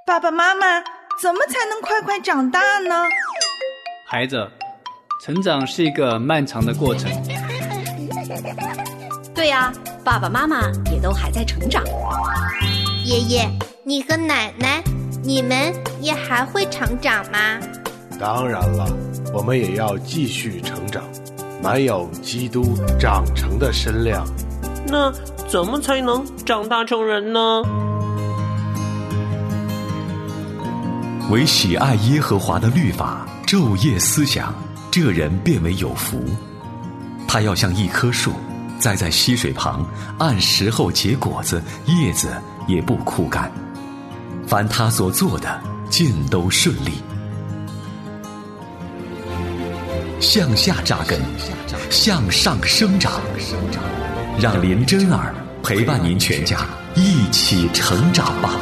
爸爸妈妈，怎么才能快快长大呢？ 孩子，成长是一个漫长的过程。 对呀，爸爸妈妈也都还在成长。 爷爷，你和奶奶，你们也还会成长吗？ 当然了，我们也要继续成长，满有基督长成的身量。 那怎么才能长大成人呢？ 唯喜爱耶和华的律法，昼夜思想，这人便为有福。他要像一棵树，栽在溪水旁，按时候结果子，叶子也不枯干。凡他所做的，尽都顺利。向下扎根，向上生长，让林真儿陪伴您全家一起成长吧。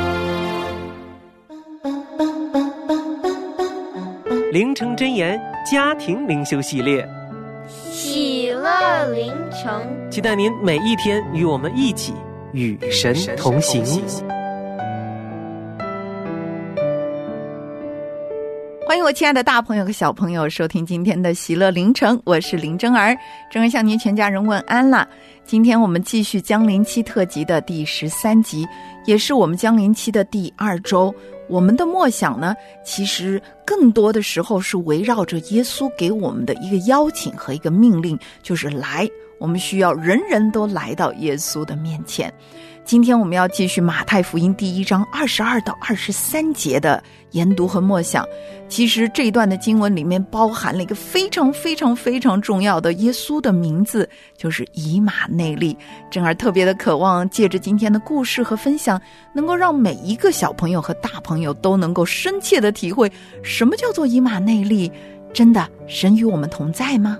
灵城真言家庭灵修系列， 喜乐灵城， 期待您每一天与我们一起与神同行。 欢迎我亲爱的大朋友和小朋友收听今天的喜乐灵城，我是林真儿，真儿向您全家人问安啦。今天我们继续降临期特辑的第13集，也是我们降临期的第2周。我们的默想呢，其实更多的时候是围绕着耶稣给我们的一个邀请和一个命令，就是来，我们需要人人都来到耶稣的面前。今天我们要继续马太福音第1章22到23节的研读和默想。其实这一段的经文里面包含了一个非常非常非常重要的耶稣的名字，就是以马内利。真儿特别的渴望借着今天的故事和分享，能够让每一个小朋友和大朋友都能够深切的体会什么叫做以马内利。真的，神与我们同在吗？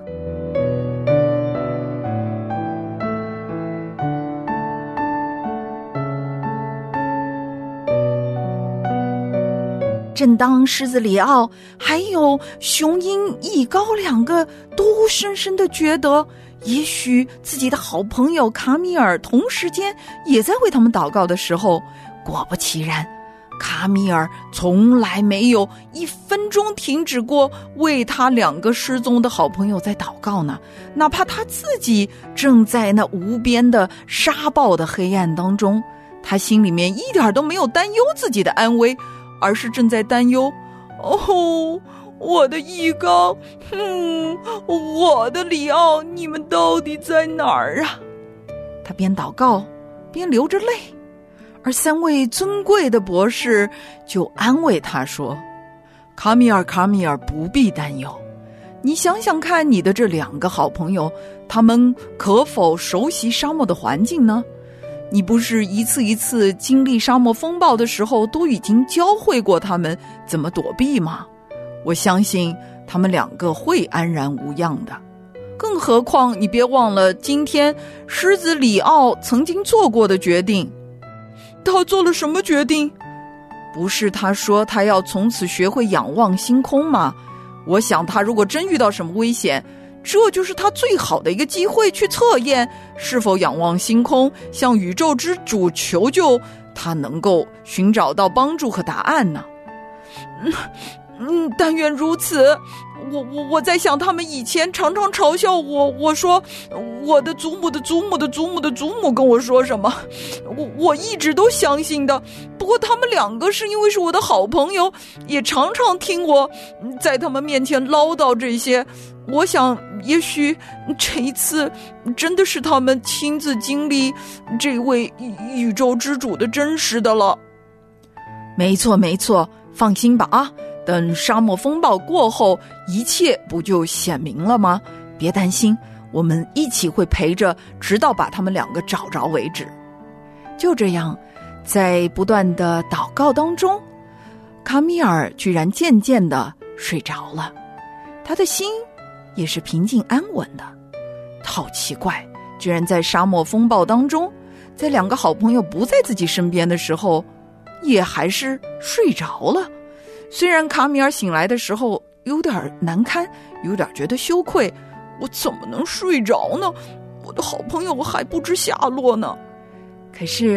正当狮子里奥还有雄鹰翼高2个都深深的觉得也许自己的好朋友卡米尔同时间也在为他们祷告的时候，果不其然，卡米尔从来没有1分钟停止过为他2个失踪的好朋友在祷告呢。哪怕他自己正在那无边的沙暴的黑暗当中，他心里面一点都没有担忧自己的安危，而是正在担忧，我的翼高，我的里奥，你们到底在哪儿啊？他边祷告边流着泪，而3位尊贵的博士就安慰他说，卡米尔，不必担忧，你想想看，你的这2个好朋友，他们可否熟悉沙漠的环境呢？你不是一次一次经历沙漠风暴的时候都已经教会过他们怎么躲避吗？我相信他们2个会安然无恙的。更何况你别忘了今天狮子里奥曾经做过的决定。他做了什么决定？不是他说他要从此学会仰望星空吗？我想他如果真遇到什么危险，这就是他最好的一个机会，去测验是否仰望星空，向宇宙之主求救，他能够寻找到帮助和答案呢。但愿如此。我在想，他们以前常常嘲笑我说我的祖母的祖母的祖母的祖母跟我说什么，我一直都相信的。不过他们2个是因为是我的好朋友，也常常听我在他们面前唠叨这些。我想也许这一次真的是他们亲自经历这位宇宙之主的真实的了。没错，放心吧啊，等沙漠风暴过后，一切不就显明了吗？别担心，我们一起会陪着，直到把他们2个找着为止。就这样，在不断的祷告当中，卡米尔居然渐渐的睡着了，他的心也是平静安稳的。好奇怪，居然在沙漠风暴当中，在2个好朋友不在自己身边的时候，也还是睡着了。虽然卡米尔醒来的时候有点难堪，有点觉得羞愧，我怎么能睡着呢？我的好朋友还不知下落呢。可是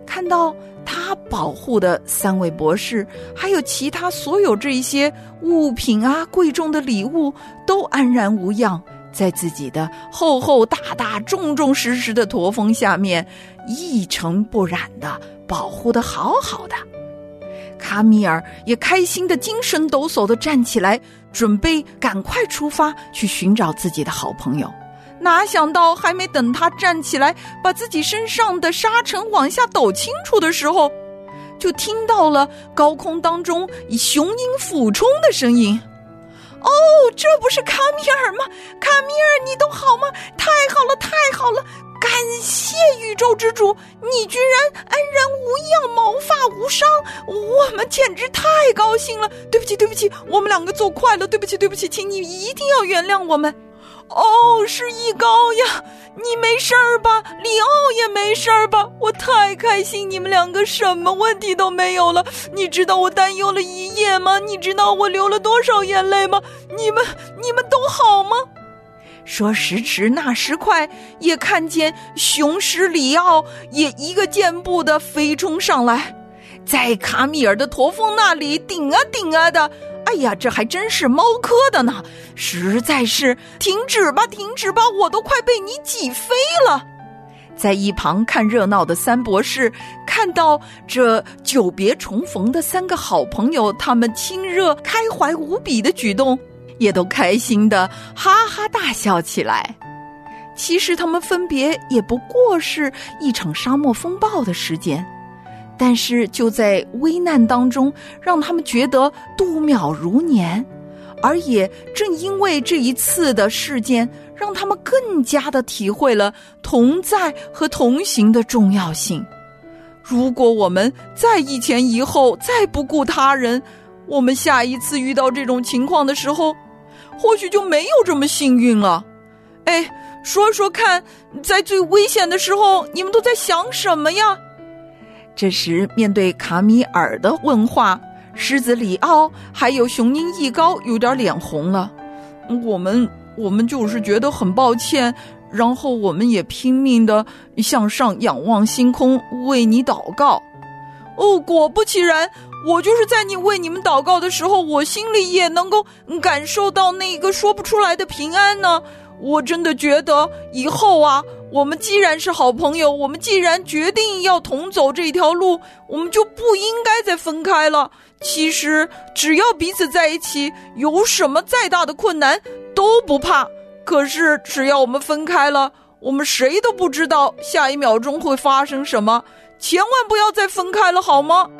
看到他保护的3位博士，还有其他所有这些物品啊、贵重的礼物都安然无恙，在自己的厚厚大大、重重实实的驼峰下面一尘不染的保护得好好的。卡米尔也开心的精神抖擞的站起来，准备赶快出发去寻找自己的好朋友。哪想到还没等他站起来，把自己身上的沙尘往下抖清楚的时候，就听到了高空当中以雄鹰俯冲的声音。哦，这不是卡米尔吗？卡米尔，你都好吗？太好了，太好了！感谢宇宙之主，你居然安然无恙，毛发无伤，我们简直太高兴了。对不起，对不起，我们2个做快了，对不起，对不起，请你一定要原谅我们。哦，是一高呀，你没事儿吧？里奥也没事儿吧？我太开心，你们2个什么问题都没有了。你知道我担忧了1夜吗？你知道我流了多少眼泪吗？你们都好吗？说时迟那时快，也看见雄狮里奥也一个箭步的飞冲上来，在卡米尔的驼峰那里顶啊顶啊的。哎呀，这还真是猫科的呢，实在是停止吧，停止吧，我都快被你挤飞了。在一旁看热闹的3博士看到这久别重逢的3个好朋友，他们亲热开怀无比的举动，也都开心的哈哈大笑起来。其实他们分别也不过是一场沙漠风暴的时间，但是就在危难当中，让他们觉得度秒如年，而也正因为这一次的事件，让他们更加的体会了同在和同行的重要性。如果我们再一前一后，再不顾他人，我们下一次遇到这种情况的时候，或许就没有这么幸运了。哎，说说看，在最危险的时候，你们都在想什么呀？这时面对卡米尔的问话，狮子里奥还有雄鹰一高有点脸红了。我们就是觉得很抱歉，然后我们也拼命的向上仰望星空，为你祷告。哦，果不其然，我就是在为你们祷告的时候，我心里也能够感受到那个说不出来的平安呢。我真的觉得以后啊，我们既然是好朋友，我们既然决定要同走这条路，我们就不应该再分开了。其实只要彼此在一起，有什么再大的困难都不怕。可是只要我们分开了，我们谁都不知道下一秒钟会发生什么。千万不要再分开了，好吗？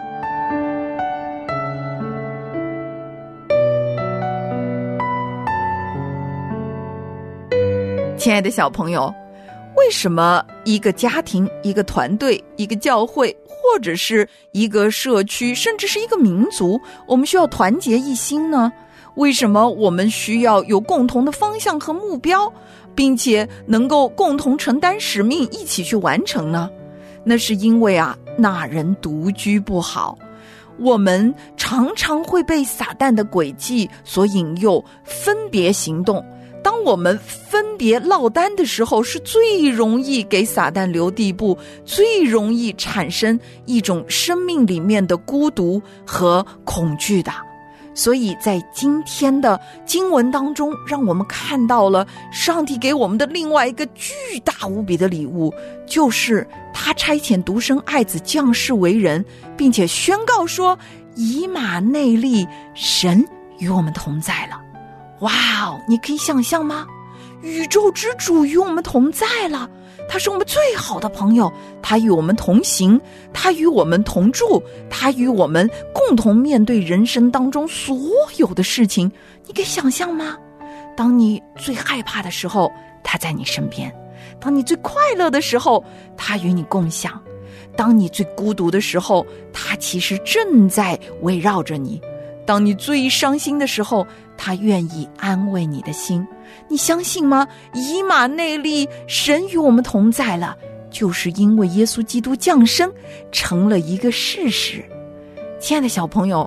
亲爱的小朋友，为什么一个家庭、一个团队、一个教会，或者是一个社区，甚至是一个民族，我们需要团结一心呢？为什么我们需要有共同的方向和目标，并且能够共同承担使命，一起去完成呢？那是因为啊，那人独居不好。我们常常会被撒旦的诡计所引诱，分别行动。当我们分别落单的时候，是最容易给撒旦留地步，最容易产生一种生命里面的孤独和恐惧的。所以在今天的经文当中，让我们看到了上帝给我们的另外一个巨大无比的礼物，就是他差遣独生爱子降世为人，并且宣告说，以马内利，神与我们同在了。哇哦，你可以想象吗？宇宙之主与我们同在了，他是我们最好的朋友，他与我们同行，他与我们同住，他与我们共同面对人生当中所有的事情。你可以想象吗？当你最害怕的时候，他在你身边；当你最快乐的时候，他与你共享；当你最孤独的时候，他其实正在围绕着你；当你最伤心的时候，他愿意安慰你的心。你相信吗？以马内利，神与我们同在了，就是因为耶稣基督降生成了一个事实。亲爱的小朋友，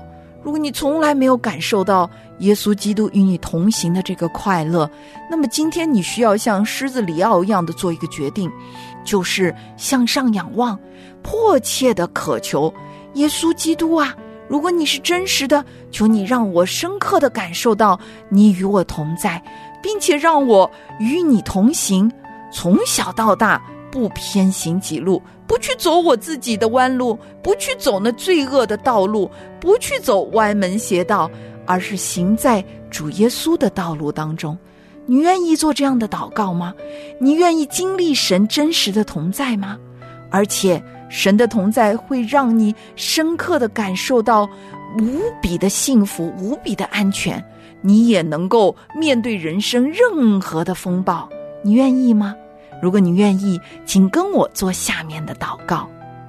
如果你从来没有感受到耶稣基督与你同行的这个快乐，那么今天你需要像狮子里奥一样的做一个决定，就是向上仰望，迫切的渴求耶稣基督啊，如果你是真实的，求你让我深刻的感受到你与我同在，并且让我与你同行，从小到大不偏行己路，不去走我自己的弯路，不去走那罪恶的道路，不去走歪门邪道，而是行在主耶稣的道路当中。你愿意做这样的祷告吗？你愿意经历神真实的同在吗？而且神的同在会让你深刻地感受到无比的幸福，无比的安全，你也能够面对人生任何的风暴。你愿意吗？如果你愿意，请跟我做下面的祷告。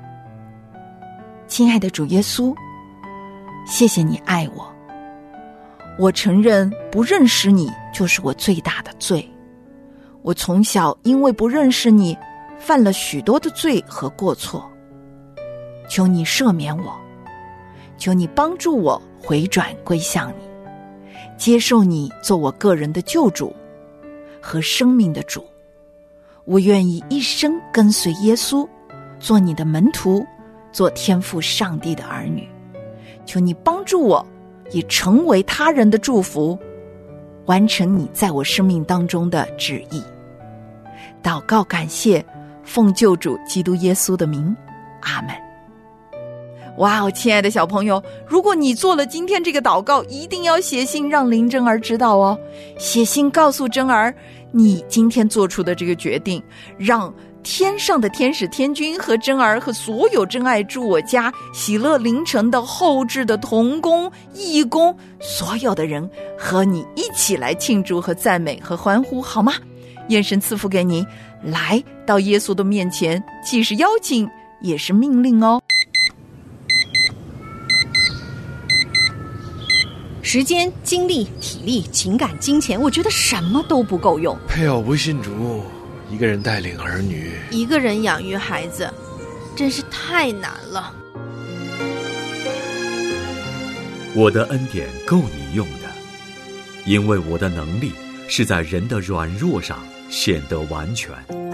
亲爱的主耶稣，谢谢你爱我，我承认不认识你就是我最大的罪。我从小因为不认识你，犯了许多的罪和过错，求你赦免我，求你帮助我回转归向你，接受你做我个人的救主和生命的主。我愿意一生跟随耶稣，做你的门徒，做天父上帝的儿女。求你帮助我，也成为他人的祝福，完成你在我生命当中的旨意。祷告感谢，奉救主基督耶稣的名，阿们。哇哦，亲爱的小朋友，如果你做了今天这个祷告，一定要写信让林真儿知道哦。写信告诉真儿你今天做出的这个决定，让天上的天使天君和真儿和所有真爱住我家喜乐凌晨的后制的同工义工，所有的人和你一起来庆祝和赞美和欢呼，好吗？愿神赐福给你，来到耶稣的面前，既是邀请也是命令哦。 时间、精力、体力、情感、金钱，我觉得什么都不够用。 配偶不信主，一个人带领儿女， 一个人养育孩子，真是太难了。 我的恩典够你用的，因为我的能力是在人的软弱上显得完全。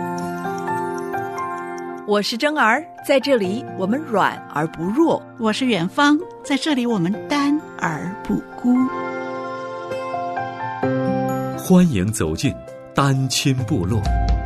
我是真儿，在这里我们软而不弱。 我是远方，在这里我们单而不孤。 欢迎走进单亲部落。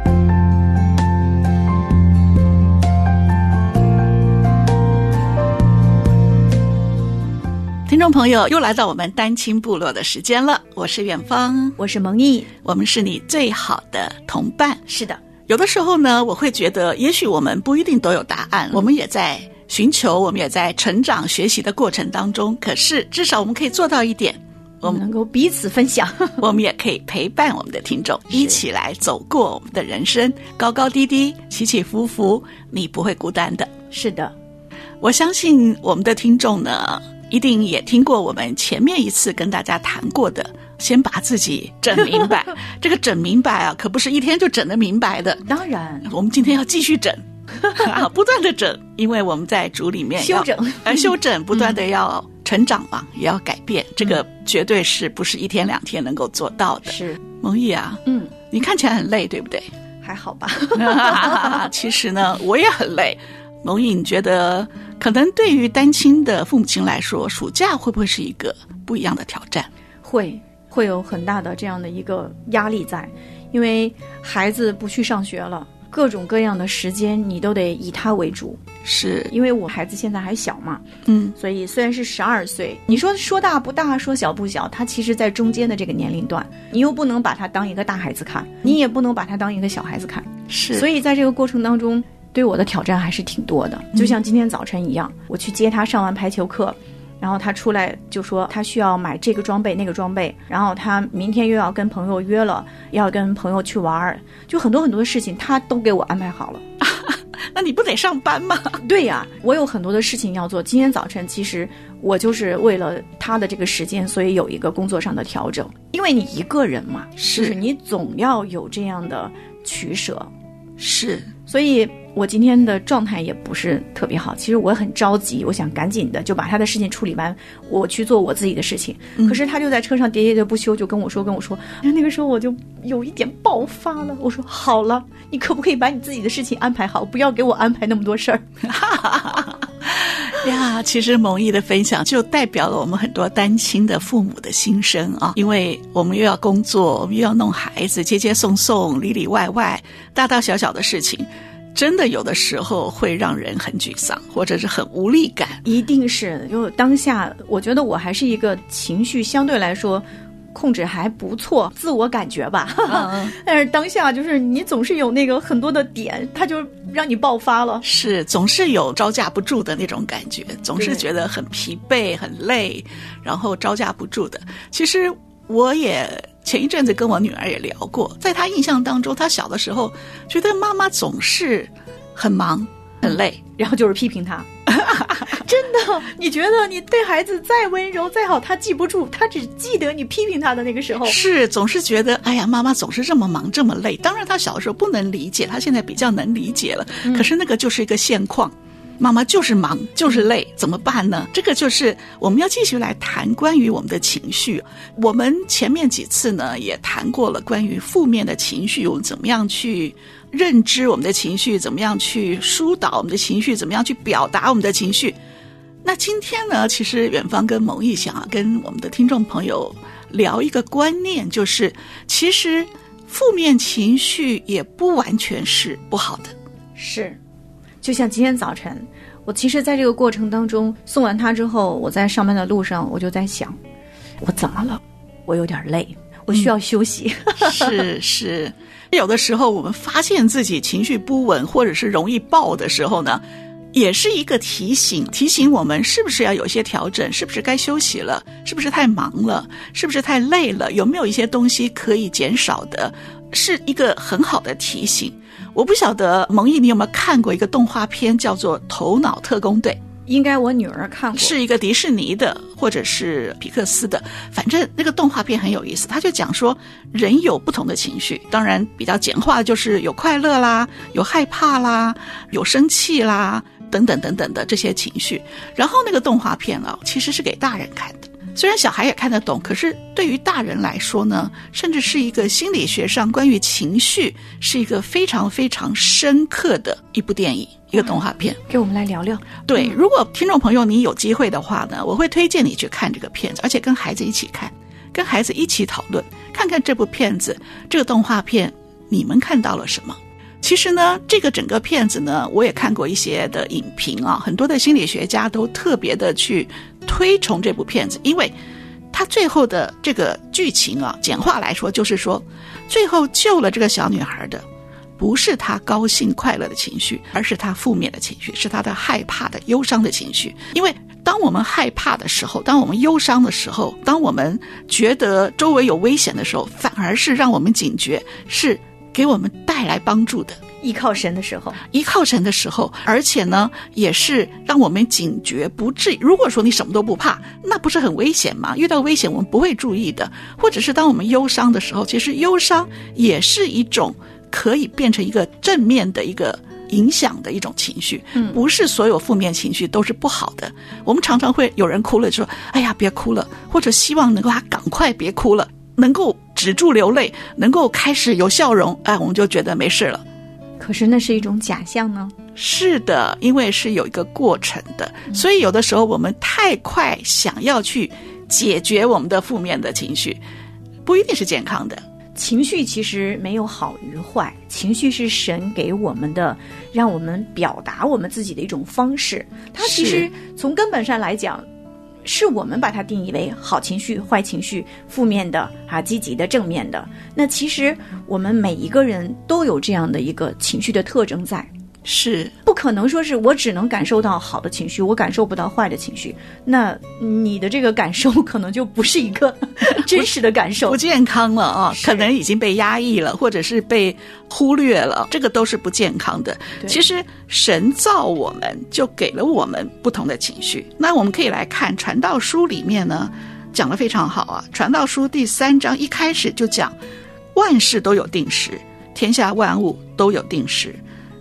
听众朋友，又来到我们单亲部落的时间了。我是远方， 我是蒙毅， 我们是你最好的同伴。 是的， 有的时候呢，我会觉得也许我们不一定都有答案，我们也在寻求，我们也在成长学习的过程当中，可是至少我们可以做到一点， 我们能够彼此分享我们也可以陪伴我们的听众一起来走过我们的人生，高高低低，起起伏伏，你不会孤单的。 是的， 我相信我们的听众呢，一定也听过我们前面一次跟大家谈过的，先把自己整明白这个整明白啊，可不是一天就整得明白的。 当然我们今天要继续整不断的整，因为我们在主里面修整不断的要成长嘛，也要改变，这个绝对是不是一天两天能够做到的。 是蒙毅啊，你看起来很累对不对？ 还好吧其实呢我也很累。蒙毅，你觉得可能对于单亲的父母亲来说，暑假会不会是一个不一样的挑战？ 会有很大的这样的一个压力在，因为孩子不去上学了，各种各样的时间你都得以他为主。 是因为我孩子现在还小嘛，所以虽然是12岁，你说大不大，说小不小，他其实在中间的这个年龄段，你又不能把他当一个大孩子看，你也不能把他当一个小孩子看， 是， 所以在这个过程当中，对我的挑战还是挺多的。就像今天早晨一样，我去接他上完排球课，然后他出来就说他需要买这个装备那个装备，然后他明天又要跟朋友约了，要跟朋友去玩，就很多很多的事情他都给我安排好了那你不得上班吗？ 对呀，我有很多的事情要做。今天早晨其实我就是为了他的这个时间，所以有一个工作上的调整。因为你一个人嘛，就是你总要有这样的取舍。 是， 所以我今天的状态也不是特别好，其实我很着急，我想赶紧的就把他的事情处理完，我去做我自己的事情。可是他就在车上喋喋的不休，就跟我说，那个时候我就有一点爆发了。我说好了，你可不可以把你自己的事情安排好，不要给我安排那么多事儿。 呀，其实蒙毅的分享就代表了我们很多单亲的父母的心声啊，因为我们又要工作，我们又要弄孩子，接接送送，里里外外，大大小小的事情，真的有的时候会让人很沮丧，或者是很无力感。 一定是，就当下我觉得我还是一个情绪相对来说控制还不错，自我感觉吧。但是当下就是你总是有那个很多的点，它就让你爆发了。 是，总是有招架不住的那种感觉，总是觉得很疲惫很累，然后招架不住的。其实我也前一阵子跟我女儿也聊过，在她印象当中，她小的时候觉得妈妈总是很忙很累， 然后就是批评她。真的，你觉得你对孩子再温柔再好，他记不住，他只记得你批评他的那个时候。 是，总是觉得哎呀，妈妈总是这么忙这么累。当然他小的时候不能理解，他现在比较能理解了，可是那个就是一个现况，妈妈就是忙就是累，怎么办呢？这个就是我们要继续来谈关于我们的情绪。我们前面几次呢也谈过了关于负面的情绪，我们怎么样去认知我们的情绪，怎么样去疏导我们的情绪，怎么样去表达我们的情绪。那今天呢，其实远方跟蒙毅想跟我们的听众朋友聊一个观念，就是其实负面情绪也不完全是不好的。 是，就像今天早晨，我其实在这个过程当中送完他之后，我在上班的路上，我就在想，我怎么了？我有点累，我需要休息。 是，有的时候我们发现自己情绪不稳，或者是容易爆的时候呢，也是一个提醒我们是不是要有一些调整，是不是该休息了，是不是太忙了，是不是太累了，有没有一些东西可以减少的，是一个很好的提醒。我不晓得蒙毅你有没有看过一个动画片叫做《头脑特工队》， 应该我女儿看过， 是一个迪士尼的或者是皮克斯的，反正那个动画片很有意思。他就讲说人有不同的情绪，当然比较简化就是有快乐啦，有害怕啦，有生气啦，等等等等的这些情绪。然后那个动画片啊，其实是给大人看的，虽然小孩也看得懂，可是对于大人来说呢，甚至是一个心理学上关于情绪是一个非常非常深刻的一部电影，一个动画片。 给我们来聊聊。 对，如果听众朋友你有机会的话呢，我会推荐你去看这个片子，而且跟孩子一起看，跟孩子一起讨论，看看这部片子这个动画片你们看到了什么。其实呢，这个整个片子呢，我也看过一些的影评啊，很多的心理学家都特别的去推崇这部片子，因为它最后的这个剧情啊，简化来说就是说，最后救了这个小女孩的不是她高兴快乐的情绪，而是她负面的情绪，是她的害怕的忧伤的情绪。因为当我们害怕的时候，当我们忧伤的时候，当我们觉得周围有危险的时候，反而是让我们警觉，是给我们带来帮助的。 依靠神的时候，而且呢也是让我们警觉，不至于如果说你什么都不怕，那不是很危险吗？遇到危险我们不会注意的。或者是当我们忧伤的时候，其实忧伤也是一种可以变成一个正面的一个影响的一种情绪，不是所有负面情绪都是不好的。我们常常会有人哭了就说哎呀别哭了，或者希望能够他赶快别哭了，能够止住流泪，能够开始有笑容，哎，我们就觉得没事了。 可是那是一种假象呢？ 是的，因为是有一个过程的，所以有的时候我们太快想要去解决我们的负面的情绪，不一定是健康的。 情绪其实没有好与坏，情绪是神给我们的，让我们表达我们自己的一种方式。它其实从根本上来讲，是我们把它定义为好情绪、坏情绪、负面的积极的、正面的。那其实我们每一个人都有这样的一个情绪的特征在， 是不可能说是我只能感受到好的情绪，我感受不到坏的情绪，那你的这个感受可能就不是一个真实的感受， 不健康了啊，可能已经被压抑了，或者是被忽略了，这个都是不健康的。其实神造我们就给了我们不同的情绪，那我们可以来看传道书里面呢讲得非常好啊。传道书第3章一开始就讲万事都有定时，天下万物都有定时，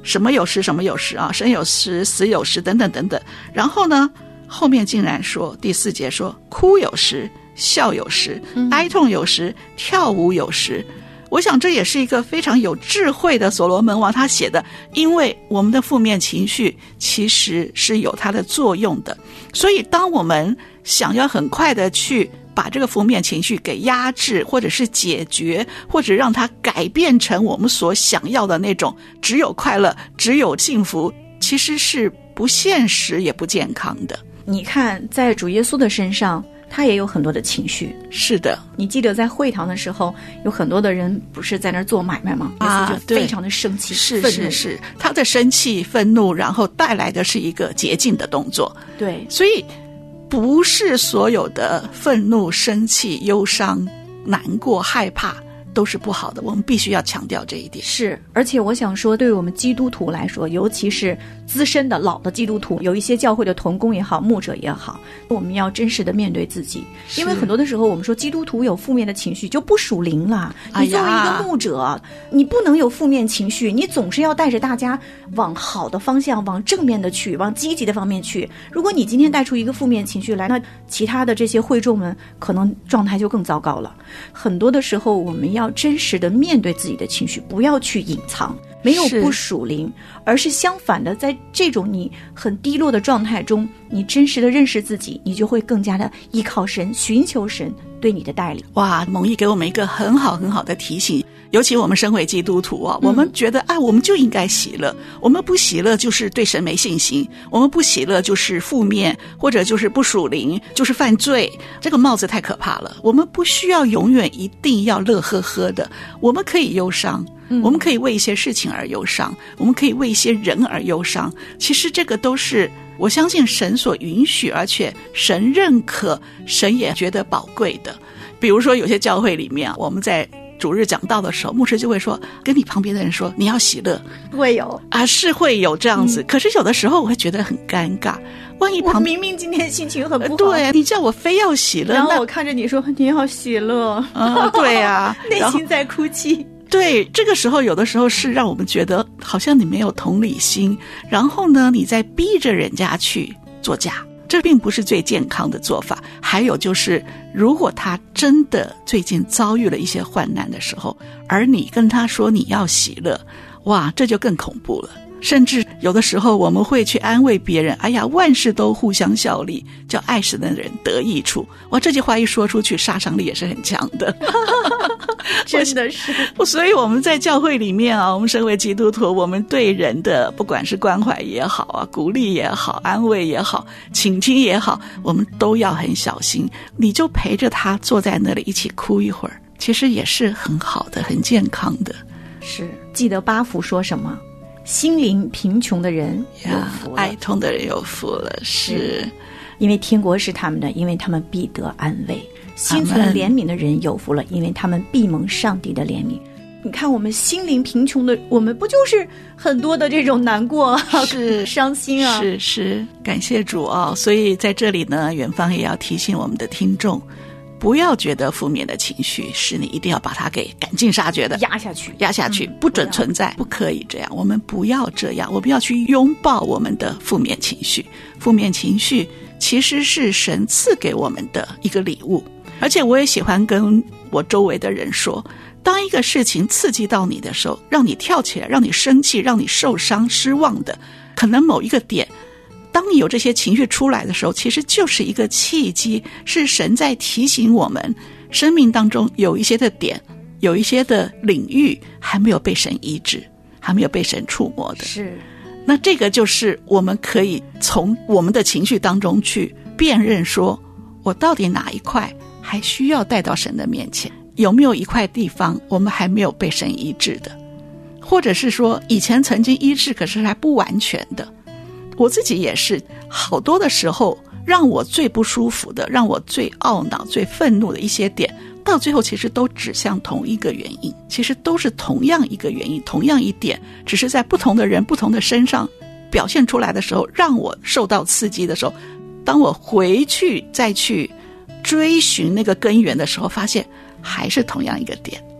什么有时什么有时啊，生有时死有时等等等等。然后呢后面竟然说第4节说哭有时笑有时，哀痛有时，跳舞有时。我想这也是一个非常有智慧的所罗门王他写的，因为我们的负面情绪其实是有它的作用的，所以当我们想要很快的去把这个负面情绪给压制，或者是解决，或者让它改变成我们所想要的那种只有快乐只有幸福，其实是不现实也不健康的。 你看在主耶稣的身上他也有很多的情绪。 是的， 你记得在会堂的时候有很多的人不是在那儿做买卖吗？耶稣就非常的生气， 是他的生气愤怒，然后带来的是一个洁净的动作。 对， 所以不是所有的愤怒生气忧伤难过害怕都是不好的，我们必须要强调这一点。 是，而且我想说对于我们基督徒来说，尤其是资深的老的基督徒，有一些教会的同工也好牧者也好，我们要真实的面对自己。因为很多的时候我们说基督徒有负面的情绪就不属灵了，你作为一个牧者，你不能有负面情绪，你总是要带着大家往好的方向，往正面的去，往积极的方面去。如果你今天带出一个负面情绪来，那其他的这些会众们可能状态就更糟糕了。很多的时候我们要真实的面对自己的情绪，不要去隐藏，没有不属灵，而是相反的，在这种你很低落的状态中，你真实的认识自己，你就会更加的依靠神，寻求神对你的带领。 哇，蒙毅给我们一个很好很好的提醒，尤其我们身为基督徒啊，我们觉得我们就应该喜乐，我们不喜乐就是对神没信心，我们不喜乐就是负面，或者就是不属灵，就是犯罪。这个帽子太可怕了，我们不需要永远一定要乐呵呵的，我们可以忧伤，我们可以为一些事情而忧伤，我们可以为一些人而忧伤。其实这个都是我相信神所允许，而且神认可，神也觉得宝贵的。比如说有些教会里面我们在主日讲道的时候，牧师就会说跟你旁边的人说你要喜乐， 会有是会有这样子。可是有的时候我会觉得很尴尬，万一我明明今天心情很不好， 对，你叫我非要喜乐， 然后我看着你说你要喜乐， 对啊， 内心在哭泣。 对，这个时候有的时候是让我们觉得好像你没有同理心，然后呢你在逼着人家去作假，这并不是最健康的做法。还有就是如果他真的最近遭遇了一些患难的时候，而你跟他说你要喜乐，哇，这就更恐怖了。甚至有的时候我们会去安慰别人，哎呀，万事都互相效力，叫爱神的人得益处。哇，这句话一说出去杀伤力也是很强的。 真的是。 所以我们在教会里面我们身为基督徒，我们对人的不管是关怀也好鼓励也好，安慰也好，倾听也好，我们都要很小心。你就陪着他坐在那里一起哭一会儿，其实也是很好的，很健康的。 是，记得八福说什么？心灵贫穷的人有福了， 哀痛的人有福了。是， 因为天国是他们的，因为他们必得安慰。心存怜悯的人有福了，因为他们必蒙上帝的怜悯。你看我们心灵贫穷的，我们不就是很多的这种难过是伤心啊？ 是，感谢主所以在这里呢，远方也要提醒我们的听众，不要觉得负面的情绪是你一定要把它给赶尽杀绝的，压下去，不准存在，不可以这样。我们不要这样，我们要去拥抱我们的负面情绪。负面情绪其实是神赐给我们的一个礼物。而且我也喜欢跟我周围的人说，当一个事情刺激到你的时候，让你跳起来，让你生气，让你受伤失望的，可能某一个点，当你有这些情绪出来的时候，其实就是一个契机，是神在提醒我们生命当中有一些的点，有一些的领域还没有被神医治，还没有被神触摸的。 是， 那这个就是我们可以从我们的情绪当中去辨认，说我到底哪一块还需要带到神的面前，有没有一块地方我们还没有被神医治的，或者是说以前曾经医治可是还不完全的。我自己也是好多的时候，让我最不舒服的，让我最懊恼最愤怒的一些点，到最后其实都指向同一个原因，其实都是同样一个原因，同样一点，只是在不同的人不同的身上表现出来的时候，让我受到刺激的时候，当我回去再去追寻那个根源的时候，发现还是同样一个点。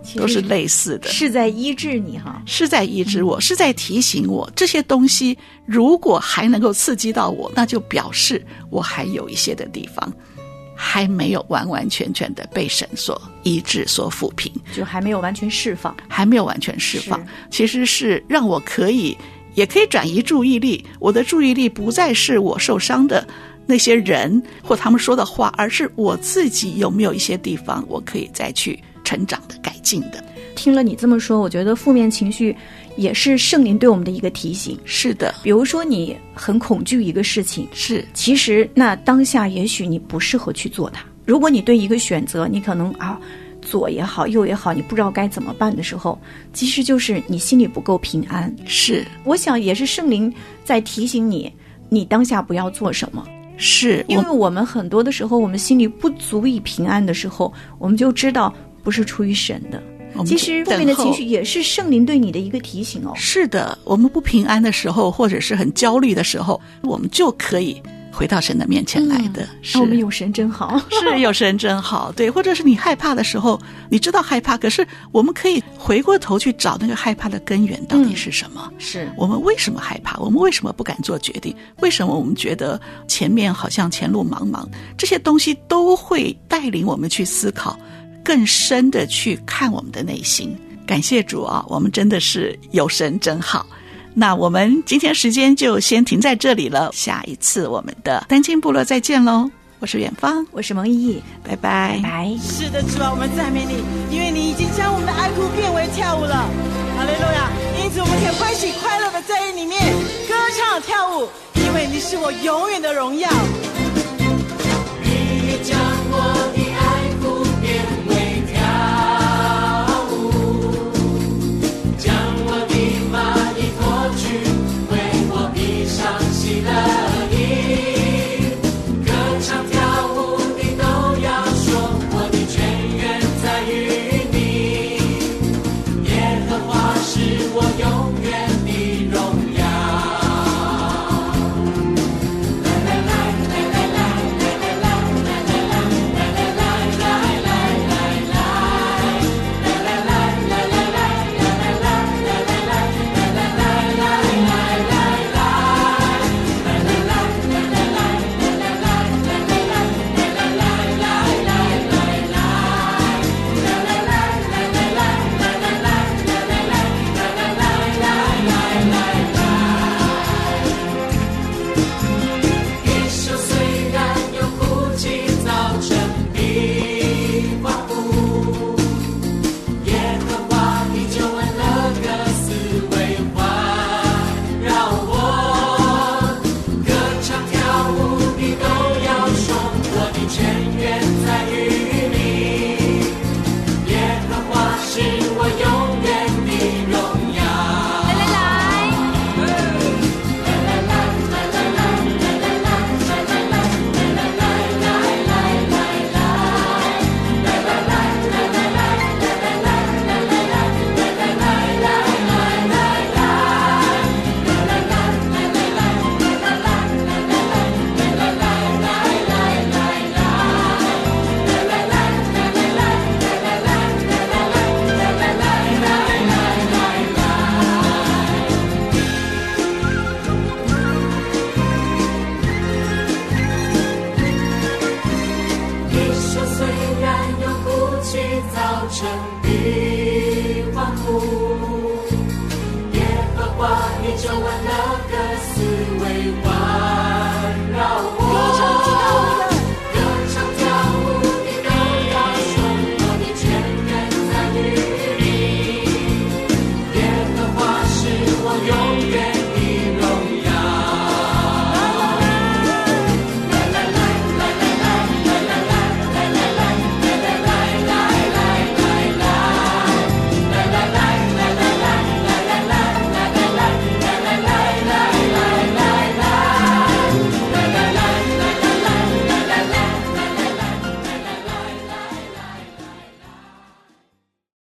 都是类似的， 是在医治你哈， 是在医治我，是在提醒我这些东西如果还能够刺激到我，那就表示我还有一些的地方还没有完完全全的被神所医治所抚平， 就还没有完全释放， 还没有完全释放，其实是让我也可以转移注意力，我的注意力不再是我受伤的那些人或他们说的话，而是我自己有没有一些地方我可以再去成长的改进的。 听了你这么说，我觉得负面情绪也是圣灵对我们的一个提醒。 是的， 比如说你很恐惧一个事情， 是， 其实那当下也许你不适合去做它。如果你对一个选择你可能左也好右也好你不知道该怎么办的时候，其实就是你心里不够平安。 是， 我想也是圣灵在提醒你，你当下不要做什么。 是， 因为我们很多的时候我们心里不足以平安的时候，我们就知道不是出于神的。其实负面的情绪也是圣灵对你的一个提醒哦。 是的，我们不平安的时候或者是很焦虑的时候，我们就可以回到神的面前来的。是， 我们有神真好。 是，有神真好。对，或者是你害怕的时候，你知道害怕，可是我们可以回过头去找那个害怕的根源到底是什么。 是我们为什么害怕，我们为什么不敢做决定，为什么我们觉得前面好像前路茫茫，这些东西都会带领我们去思考，更深的去看我们的内心。感谢主啊，我们真的是有神真好。那我们今天时间就先停在这里了，下一次我们的单亲部落再见咯。我是远方， 我是蒙毅毅， 拜拜， 拜拜。 是的，主啊，我们赞美你，因为你已经将我们的哀哭变为跳舞了，哈利路亚！因此我们可以欢喜快乐的在里面歌唱跳舞，因为你是我永远的荣耀。 你将我的哀哭变为跳舞，将我的麻衣脱去，为我披上喜乐衣。歌唱跳舞的都要说，我的泉源在于你，耶和华是我永远的荣耀。一生虽然有哭泣造成